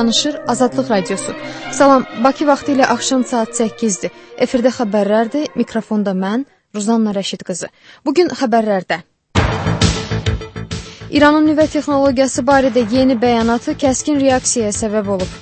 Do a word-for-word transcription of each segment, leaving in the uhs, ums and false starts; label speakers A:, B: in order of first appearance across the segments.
A: danışır Azadlıq Radiosu. Salam, Bakı vaxtı ilə axşam saat səkkizdir. Efirdə xəbərlərdir, mikrofonda mən, Ruzanna Rəşid qızı. Bugün xəbərlərdə İranın nüvə texnologiyası barədə yeni bəyanatı kəskin reaksiyaya səbəb olub.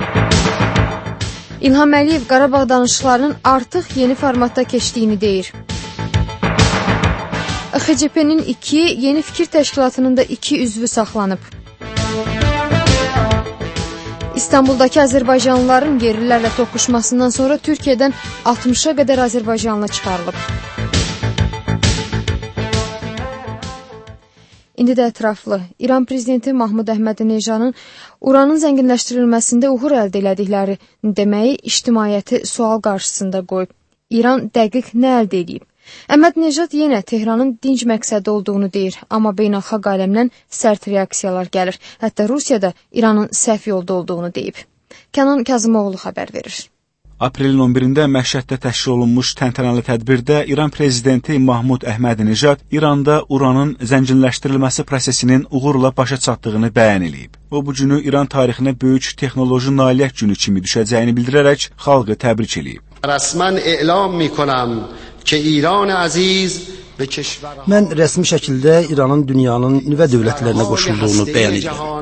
A: İlham Əliyev Qarabağ danışıqlarının artıq yeni formatda keçdiyini deyir. X C P-nin iki, Yeni Fikir Təşkilatının da iki üzvü saxlanıb. İstanbuldakı Azərbaycanlıların yerlilərlə toqquşmasından sonra Türkiyədən altmışa qədər Azərbaycanlı çıxarılıb. İndi də ətraflı. İran prezidenti Mahmud Əhmədi-Nejanın uranın zənginləşdirilməsində uğur əldə elədikləri deməyi ictimaiyyəti sual qarşısında qoyub. İran dəqiq nə əldə edib? Əhməd-Nejad yenə Tehranın dinc məqsədi olduğunu deyir, amma beynəlxalq aləmdən sərt reaksiyalar gəlir. Hətta Rusiya da İranın səhv yolda olduğunu deyib. Kənan Kazımoğlu xəbər verir.
B: Aprelin on birində Məşhəddə təşkil olunmuş təntənəli tədbirdə İran prezidenti Mahmud Əhmədi-Nejad İranda uranın zənginləşdirilməsi prosesinin uğurla başa çatdığını bəyan edib. O, bu günü İran tarixinə böyük texnoloji nailiyyət günü kimi düşəcəyini bildirərək xalqı təbrik edib.
C: Rəsmən elan mikonam ki, İran əziz
D: Mən rəsmi şəkildə İranın dünyanın nüvə dövlətlərinə qoşulduğunu bəyan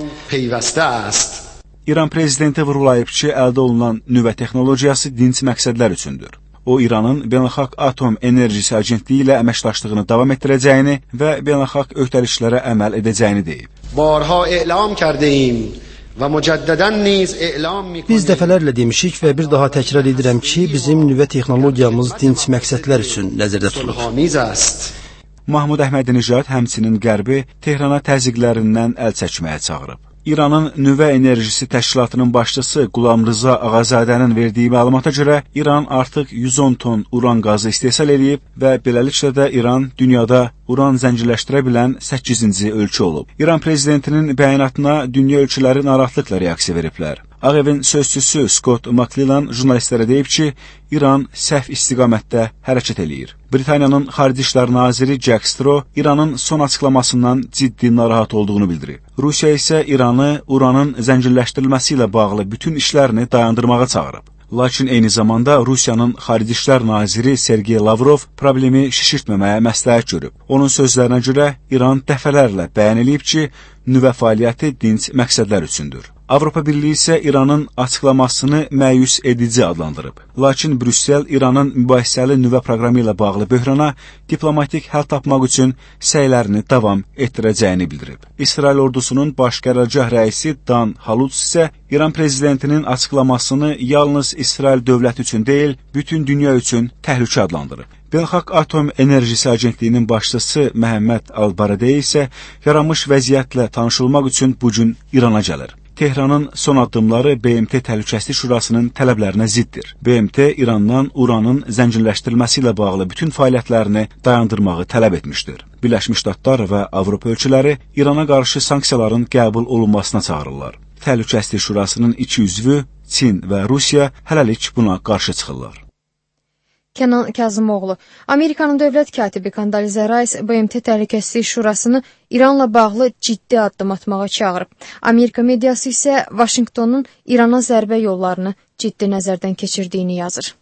D: edirəm.
B: İran prezidenti vurğulayıb ki, əldə olunan nüvə texnologiyası dinc məqsədlər üçündür. O, İranın Beynəlxalq Atom Enerjisi Agentliyi ilə əməkdaşlığını davam etdirəcəyini və beynəlxalq öhdəliklərə əməl edəcəyini deyib.
C: Barha elan kərdəyim və mücəddədən niz elan mikonəm.
D: Biz dəfələrlə demişik və bir daha təkrar edirəm ki, bizim nüvə texnologiyamız dinc məqsədlər üçün nəzərdə tutulur.
B: Mahmud Əhmədi-Nejad həmçinin Qərbi Tehrana təzyiqlərindən əl çəkməyə çağırıb. İranın Nüvə Enerjisi Təşkilatının başçısı Qulam Rıza Ağazadənin verdiyi məlumata görə İran artıq yüz on ton uran qazı istehsal edib və beləliklə də İran dünyada uran zənginləşdirə bilən səkkizinci ölkə olub. İran prezidentinin bəyanatına dünya ölkələri narahatlıqla reaksiya veriblər. Ağ Evin sözçüsü Scott McClellan jurnalistlərə deyib ki, İran səhv istiqamətdə hərəkət eləyir. Britaniyanın Xarici İşlər naziri Jack Straw İranın son açıqlamasından ciddi narahat olduğunu bildirib. Rusiya isə İranı uranın zənginləşdirilməsi ilə bağlı bütün işlərini dayandırmağa çağırıb. Lakin eyni zamanda Rusiyanın Xarici İşlər naziri Sergey Lavrov problemi şişirtməməyə məsləhət görüb. Onun sözlərinə görə İran dəfələrlə bəyan edib ki, nüvə fəaliyyəti dinc məqsədlər üçündür. Avropa Birliyi isə İranın açıqlamasını məyus edici adlandırıb. Lakin Brüssel İranın mübahisəli nüvə proqramı ilə bağlı böhrana diplomatik həll tapmaq üçün səylərini davam etdirəcəyini bildirib. İsrail ordusunun baş qərargah rəisi Dan Halutz isə İran prezidentinin açıqlamasını yalnız İsrail dövləti üçün deyil, bütün dünya üçün təhlükə adlandırıb. Beynəlxalq Atom Enerjisi Agentliyinin başçısı Məhəmməd Al-Baradei isə yaranmış vəziyyətlə tanışılmaq üçün bu gün İrana gəlir. Tehranın son addımları B M T Təhlükəsizlik Şurasının tələblərinə ziddir. B M T İrandan uranın zənginləşdirilməsi ilə bağlı bütün fəaliyyətlərini dayandırmağı tələb etmişdir. Birləşmiş Ştatlar və Avropa ölkələri İrana qarşı sanksiyaların qəbul olunmasına çağırırlar. Təhlükəsizlik Şurasının iki üzvü, Çin və Rusiya hələlik buna qarşı çıxırlar.
A: Kənan Kazımoğlu. Amerikanın dövlət katibi Kondolizə Rice B M T Təhlükəsizlik Şurasını İranla bağlı ciddi addım atmağa çağırıb. Amerika mediası isə Vaşinqtonun İrana zərbə yollarını ciddi nəzərdən keçirdiyini yazır.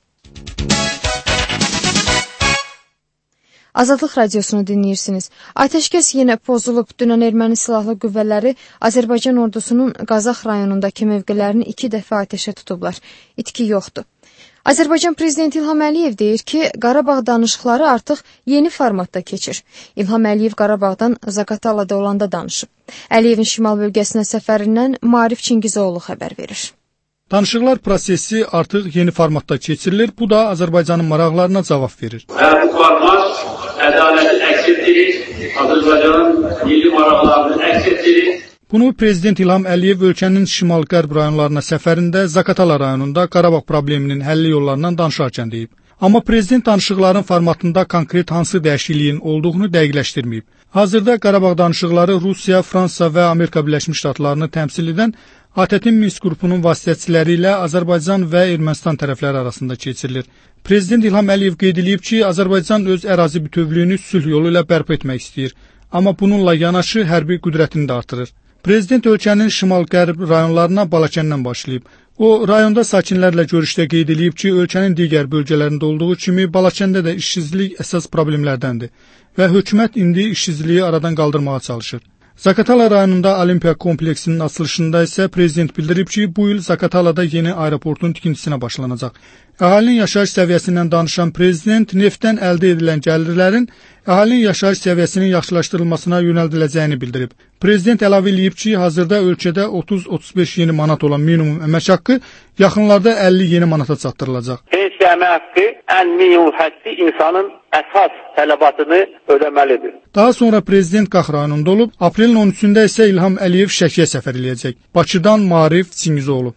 A: Azadlıq Radiosunu dinləyirsiniz. Atəşkəs yenə pozulub. Dünən erməni silahlı qüvvələri Azərbaycan ordusunun Qazax rayonundakı mövqelərini iki dəfə atəşə tutublar. İtki yoxdur. Azərbaycan prezidenti İlham Əliyev deyir ki, Qarabağ danışıqları artıq yeni formatda keçir. İlham Əliyev Qarabağdan Zaqatalada olanda danışıb. Əliyevin şimal bölgəsinə səfərindən Maarif Çingizoğlu xəbər verir.
E: Danışıqlar prosesi artıq yeni formatda keçirilir. Bu da Azərbaycanın maraqlarına cavab verir.
F: Bu format ədaləti əks etdirir, Azərbaycanın milli maraqlarını əks etdirir.
E: Bunu Prezident İlham Əliyev ölkənin şimal-qərb rayonlarına səfərində Zaqatala rayonunda Qarabağ probleminin həlli yollarından danışarkən deyib. Amma Prezident danışıqların formatında konkret hansı dəyişikliyin olduğunu dəqiqləşdirməyib. Hazırda Qarabağ danışıqları Rusiya, Fransa və Amerika Birləşmiş Ştatlarını təmsil edən A T T Minsk qrupunun vasitəçiləri ilə Azərbaycan və Ermənistan tərəfləri arasında keçirilir. Prezident İlham Əliyev qeyd edib ki, Azərbaycan öz ərazi bütövlüyünü sülh yolu ilə bərpa etmək istəyir. Amma bununla yanaşı hərbi qüdrətini də artırır. Prezident ölkənin şimal-qərb rayonlarına Balakəndən başlayıb. O, rayonda sakinlərlə görüşdə qeyd edib ki, ölkənin digər bölgələrində olduğu kimi Balakəndə də işsizlik əsas problemlərdəndir və hökumət indi işsizliyi aradan qaldırmağa çalışır. Zakatala rayonunda Olimpiya kompleksinin açılışında isə prezident bildirib ki, bu il Zakatalada yeni aeroportun tikintisinə başlanacaq. Əhalinin yaşayış səviyyəsindən danışan prezident neftdən əldə edilən gəlirlərin əhalinin yaşayış səviyyəsinin yaxşılaşdırılmasına yönəldiləcəyini bildirib. Prezident əlavə edib ki, hazırda ölkədə otuz otuz beş yeni manat olan minimum əmək haqqı yaxınlarda əlli yeni manata çatdırılacaq.
G: Pensiya əmək haqqı ən minimum həddi insanın əsas tələbatını ödəməlidir.
E: Daha sonra prezident Qax rayonunda olub, aprelin on üçündə isə İlham Əliyev Şəkiyə səfər eləyəcək. Bakıdan Maarif Çingizoğlu.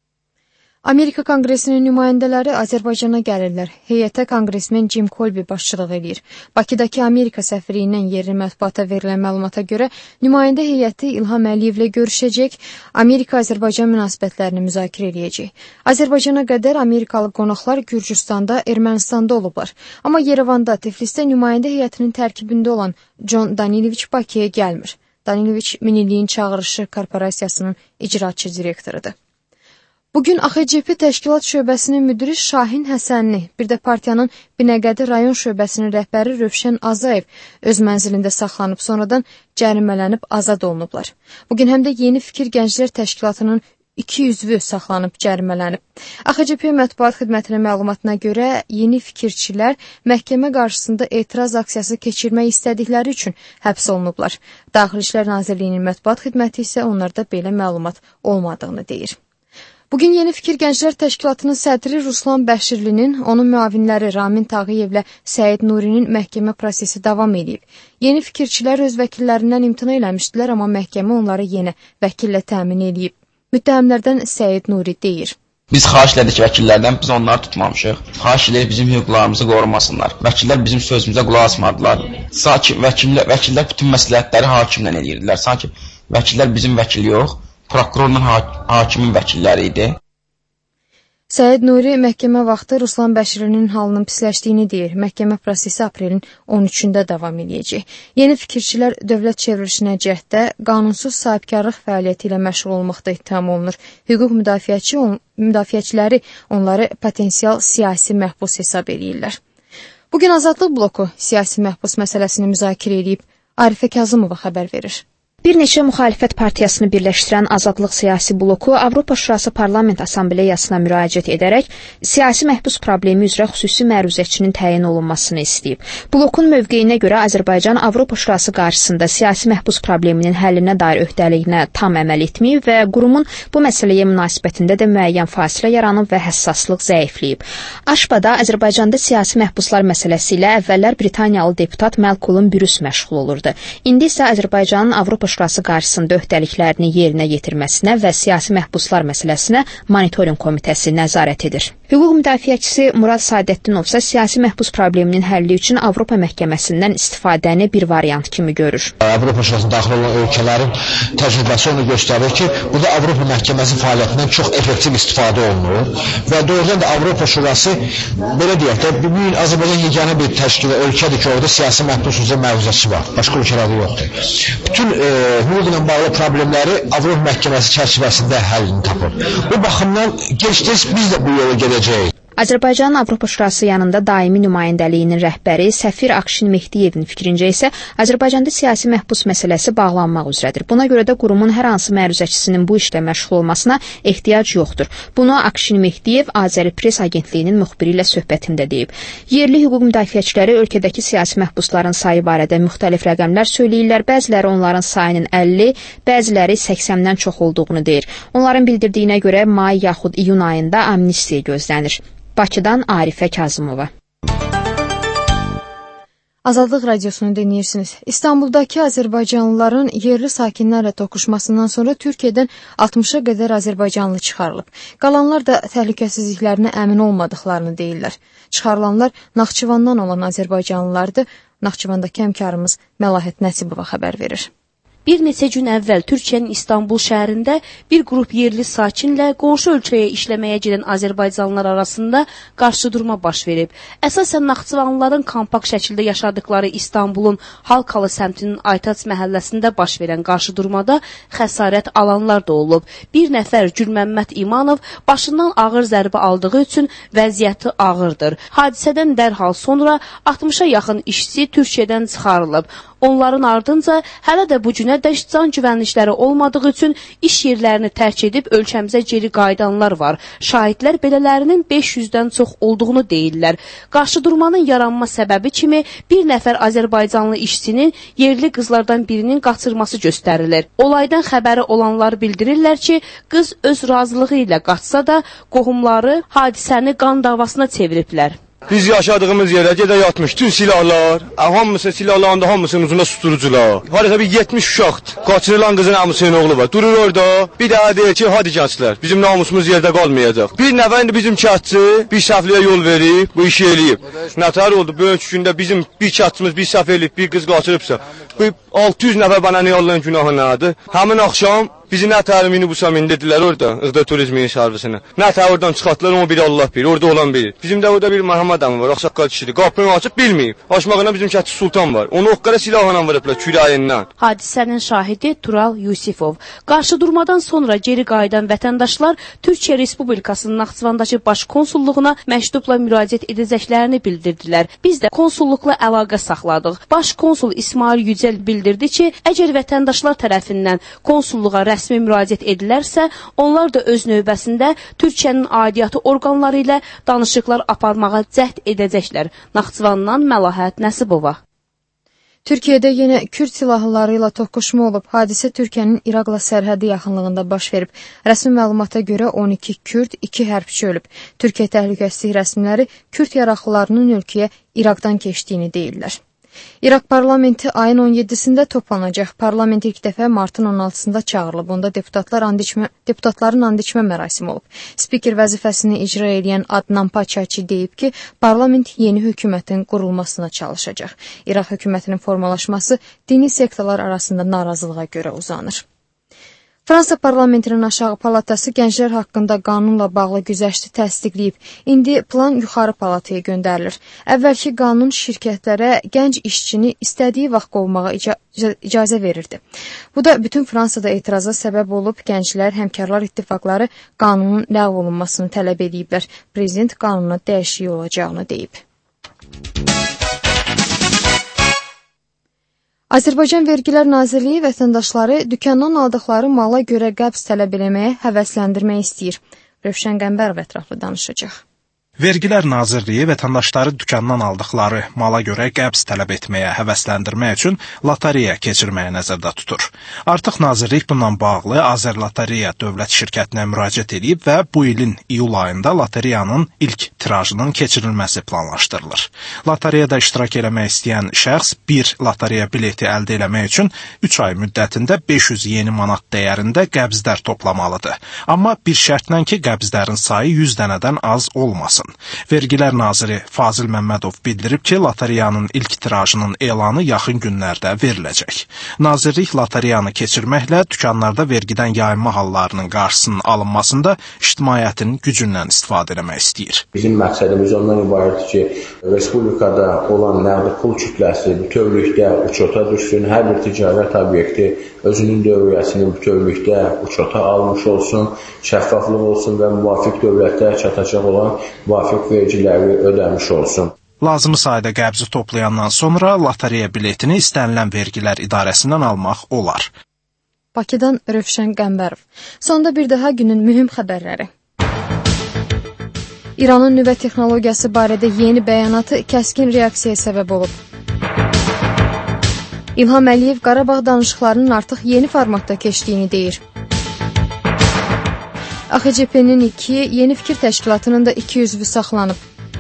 A: Amerika Konqresinin nümayəndələri Azərbaycana gəlirlər. Heyətə konqresmen Jim Colby başçılıq edir. Bakıdakı Amerika səfirliyindən yerli mətbuata verilən məlumata görə nümayəndə heyəti İlham Əliyevlə görüşəcək, Amerika-Azərbaycan münasibətlərini müzakirə edəcək. Azərbaycana qədər Amerikalı qonaqlar Gürcüstanda, Ermənistanda olublar. Amma Yerevanda, Tiflisdə nümayəndə heyətinin tərkibində olan John Daniloviç Bakıya gəlmir. Daniloviç Minilliyin Çağırışı Korporasiyasının icraçı direktorudur. Bugün A X C P təşkilat şöbəsinin müdiri Şahin Həsənli, bir də partiyanın Binəqədi rayon şöbəsinin rəhbəri Rövşən Azayev öz mənzilində saxlanıb, sonradan cərimələnib azad olunublar. Bugün həm də Yeni Fikir Gənclər Təşkilatının iki üzvü saxlanıb cərimələnib. A X C P mətbuat xidmətinin məlumatına görə yeni fikirçilər məhkəmə qarşısında etiraz aksiyası keçirmək istədikləri üçün həbs olunublar. Daxili İşlər Nazirliyinin mətbuat xidməti isə onlarda belə məlumat olmadığını deyir. Bugün Yeni Fikir Gənclər Təşkilatının sədri Ruslan Bəşirlinin, onun müavinləri Ramin Tağıyevlə Səid Nurinin məhkəmə prosesi davam edib. Yeni fikirçilər öz vəkillərindən imtina eləmişdilər, amma məhkəmə onları yenə vəkillə təmin edib. Müttəhəmlərdən Səid Nuri deyir.
H: Biz xahiş elədik vəkillərdən, biz onları tutmamışıq. Xahiş edirik bizim hüquqlarımızı qorumasınlar. Vəkillər bizim sözümüzə qulaq asmadılar. Sanki vəkillər, vəkillər bütün məsləhətləri hakimlə edirdilər. Sanki vəkillər bizim vəkil yox, prokurorla ha hakimin vəkilləri idi.
A: Səid Nuri məhkəmə vaxtı Ruslan Bəşirlinin halının pisləşdiyini deyir. Məhkəmə prosesi aprelin on üçündə davam edəcək. Yeni fikirçilər dövlət çevrilişinə cəhddə qanunsuz sahibkarlıq fəaliyyəti ilə məşğul olmaqda ittiham olunur. Hüquq müdafiəçi on müdafiəçiləri onları potensial siyasi məhbus hesab edirlər. Bugün Azadlıq bloku siyasi məhbus məsələsini müzakirə edib. Arifə Kazımova xəbər verir.
I: Bir neçə müxalifət partiyasını birləşdirən Azadlıq siyasi bloku Avropa Şurası Parlament Assambleyasına müraciət edərək siyasi məhbus problemi üzrə xüsusi məruzəçinin təyin olunmasını istəyib. Blokun mövqeyinə görə Azərbaycan Avropa Şurası qarşısında siyasi məhbus probleminin həllinə dair öhdəliyinə tam əməl etməyib və qurumun bu məsələyə münasibətində də müəyyən fasilə yaranıb və həssaslıq zəifləyib. Aşbada Azərbaycanda siyasi məhbuslar məsələsi ilə əvvəllər Britaniyalı deputat Malcolm Bruce məşğul olurdu. İndi isə Azərbaycanın Avropa Şurası qarşısında öhdəliklərini yerinə yetirməsinə və siyasi məhbuslar məsələsinə monitorinq komitəsi nəzarət edir. Hüquq müdafiəçisi Murad Sadəddinov isə siyasi məhbus probleminin həlli üçün Avropa məhkəməsindən istifadəni bir variant kimi görür.
J: Avropa Şurasına daxil olan ölkələrin təcrübəsi onu göstərir ki, burada Avropa məhkəməsi fəaliyyətindən çox effektiv istifadə olunur və doğrudan da Avropa Şurası belə deyək də, bu gün Azərbaycan yeganə bir təşkil ölkədir ki, orada siyasi məhbus üzrə məruzəçi var. Başqa ölkələrdə yoxdur. Bütün e, hüquqla bağlı problemləri Avropa məhkəməsi çərçivəsində həllini tapır. Bu baxımdan gec-tez biz də bu yola gedəcəyik.
I: Azərbaycanın Avropa Şurası yanında daimi nümayəndəliyinin rəhbəri Səfir Akşin Mehdiyevin fikrincə isə Azərbaycanda siyasi məhbus məsələsi bağlanmaq üzrədir. Buna görə də qurumun hər hansı məruzəçisinin bu işlə məşğul olmasına ehtiyac yoxdur. Bunu Akşin Mehdiyev Azəri Press agentliyinin müxbiri ilə söhbətində deyib. Yerli hüquq müdafiəçiləri ölkədəki siyasi məhbusların sayı barədə müxtəlif rəqəmlər söyləyirlər. Bəziləri onların sayının əlli, bəziləri səksəndən çox olduğunu deyir. Onların bildirdiyinə görə may yaxud iyun ayında amnistiya gözlənir. Bakıdan Arifə Kazımova.
A: Azadlıq radiosunu dinləyirsiniz. İstanbuldakı Azərbaycanlıların yerli sakinlərlə toqquşmasından sonra Türkiyədən altmışa qədər Azərbaycanlı çıxarılıb. Qalanlar da təhlükəsizliklərinə əmin olmadıqlarını deyirlər. Çıxarılanlar Naxçıvandan olan Azərbaycanlılardır. Naxçıvandakı həmkarımız Məlahət Nəsibova xəbər verir.
K: Bir neçə gün əvvəl Türkiyənin İstanbul şəhərində bir qrup yerli sakinlə qonşu ölkəyə işləməyə gedən Azərbaycanlılar arasında qarşıdurma baş verib. Əsasən Naxçıvanlıların kompakt şəkildə yaşadıkları İstanbulun Halkalı səmtinin Aytaç məhəlləsində baş verən qarşıdurmada xəsarət alanlar da olub. Bir nəfər Gülməmməd İmanov başından ağır zərbə aldığı üçün vəziyyəti ağırdır. Hadisədən dərhal sonra altmışa yaxın işçi Türkiyədən çıxarılıb. Onların ardınca hələ də bu günədək can güvənlikləri olmadığı üçün iş yerlərini tərk edib ölkəmizə geri qayıdanlar var. Şahidlər belələrinin beş yüzdən çox olduğunu deyirlər. Qarşıdurmanın yaranma səbəbi kimi bir nəfər Azərbaycanlı işçinin yerli qızlardan birinin qaçırması göstərilir. Olaydan xəbəri olanlar bildirirlər ki, qız öz razılığı ilə qaçsa da qohumları hadisəni qan davasına çeviriblər.
L: Biz yaşadığımız yerə gedə yatmış tüm silahlar, hamısı silahların da hamısının ucunda susturucular. Harika bir yetmiş uşaqdır. Qaçırılan qızın əmisinin oğlu var. Durur orada, bir daha deyir ki, hadi gənclər, bizim namusumuz yerdə qalmayacaq. Bir nəfər indi bizim kətçi bir səhvliyə yol verib, bu işi eləyib. Nətər oldu, böyük gündə bizim bir kətçimiz bir səhv eləyib, bir qız qaçırıbsa, bu altı yüz nəfər bana nə yolların günahı nədir? Həmin axşam bizi nətər minibüsə mindirdilər orada, Iqda Turizminin servisinə. Nətər oradan çıxartdılar, onu biri Allah bilir, orada olan biri. Bizim də orada bir Məhəmməd əmi var, ağsaqqal kişidir. Qapını açıb bilməyib. Açmağına bizim kətçi Sultan var. Onu oqqara silahla vurublar küləyindən.
K: Hadisənin şahidi Tural Yusifov. Qarşıdurmadan sonra geri qayıdan vətəndaşlar Türkiyə Respublikasının Naxçıvandakı baş konsulluğuna məktubla müraciət edəcəklərini bildirdilər. Biz də konsulluqla əlaqə saxladıq. Baş konsul İsmail Yücel bildirdi ki, əgər vətəndaşlar tərəfindən konsulluğa rəsmi müraciət edilərsə, onlar da öz növbəsində Türkiyənin aidiyyatı orqanları ilə danışıqlar aparmağa cəhd edəcəklər. Naxçıvandan Məlahət Nəsibova.
A: Türkiyədə yenə Kürd silahlıları ilə toqquşma olub. Hadisə Türkiyənin İraqla sərhədi yaxınlığında baş verib. Rəsmi məlumata görə on iki Kürd, iki hərbçi ölüb. Türkiyə təhlükəsizlik rəsmiləri Kürd yaraqlılarının ölkəyə İraqdan keçdiyini deyirlər. İraq parlamenti ayın on yeddisində toplanacaq. Parlament ilk dəfə martın on altısında çağırılıb. Onda deputatlar and içmə, deputatların and içmə mərasimi olub. Spiker vəzifəsini icra edən Adnan Paçaçi deyib ki, parlament yeni hökumətin qurulmasına çalışacaq. İraq hökumətinin formalaşması dini sektalar arasında narazılığa görə uzanır. Fransa parlamentinin aşağı palatası gənclər haqqında qanunla bağlı güzəşti təsdiqləyib. İndi plan yuxarı palataya göndərilir. Əvvəlki qanun şirkətlərə gənc işçini istədiyi vaxt qovmağa ica icazə verirdi. Bu da bütün Fransada etirazə səbəb olub. Gənclər, Həmkarlar İttifaqları qanunun ləğv olunmasını tələb ediblər. Prezident qanuna dəyişiklik olacağını deyib. Azərbaycan Vergilər Nazirliyi vətəndaşları dükandan aldıqları mala görə qəbz tələb eləməyə həvəsləndirmək istəyir. Rövşən Qəmbərov ətraflı danışacaq.
M: Vergilər Nazirliyi vətəndaşları dükandan aldıqları mala görə qəbz tələb etməyə həvəsləndirmək üçün lotereya keçirməyə nəzərdə tutur. Artıq Nazirlik bununla bağlı Azərlotereya dövlət şirkətinə müraciət edib və bu ilin iyul ayında lotereyanın ilk tirajının keçirilməsi planlaşdırılır. Lotereyada iştirak eləmək istəyən şəxs bir lotereya bileti əldə eləmək üçün üç ay müddətində beş yüz yeni manat dəyərində qəbzlər toplamalıdır. Amma bir şərtlə ki, qəbzlərin sayı yüz dənədən az olmasın. Vergilər naziri Fazil Məmmədov bildirib ki, lotereyanın ilk tirajının elanı yaxın günlərdə veriləcək. Nazirlik lotereyanı keçirməklə dükanlarda vergidən yayınma hallarının qarşısının alınmasında ictimaiyyətin gücündən istifadə etmək istəyir.
N: Bizim məqsədimiz ondan ibarətdir ki, respublikada olan nəqdi pul kütləsi bütövlükdə uçota düşsün, hər bir ticarət obyekti özünün dövriyyəsini bütövlükdə uçota almış olsun, şəffaflıq olsun və müvafiq dövlətə çatacaq olan müvafiq vergiləri ödəmiş olsun.
M: Lazımı sayda qəbzi toplayandan sonra lotereya biletini istənilən vergilər idarəsindən almaq olar.
A: Bakıdan Rövşən Qəmbərov. Sonda bir daha günün mühüm xəbərləri. İranın nüvə texnologiyası barədə yeni bəyanatı kəskin reaksiyaya səbəb olub. İlham Əliyev Qarabağ danışıqlarının artıq yeni formatda keçdiyini deyir. A X C P-nin iki, Yeni Fikir Təşkilatının da iki üzvü saxlanıb.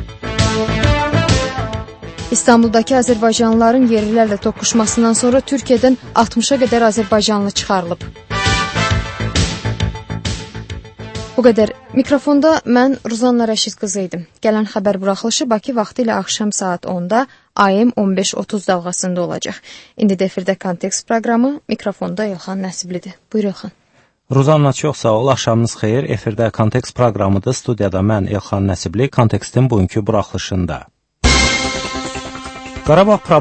A: İstanbuldakı Azərbaycanlıların yerlilərlə toqquşmasından sonra Türkiyədən altmışa qədər Azərbaycanlı çıxarılıb. Bu qədər. Mikrofonda mən Ruzanna Rəşid qızı idim. Gələn xəbər buraxılışı Bakı vaxtı ilə axşam saat onda A M on beş otuz dalğasında olacaq. İndi də efirdə Kontekst proqramı, mikrofonda Elxan Nəsiblidir. Buyur Elxan.
O: Ruzanna, çox sağ ol. Axşamınız xeyir. Efirdə Kontekst proqramıdır. Studiyada mən Elxan Nəsibli, Kontekstin bugünkü buraxılışında. Qarabağ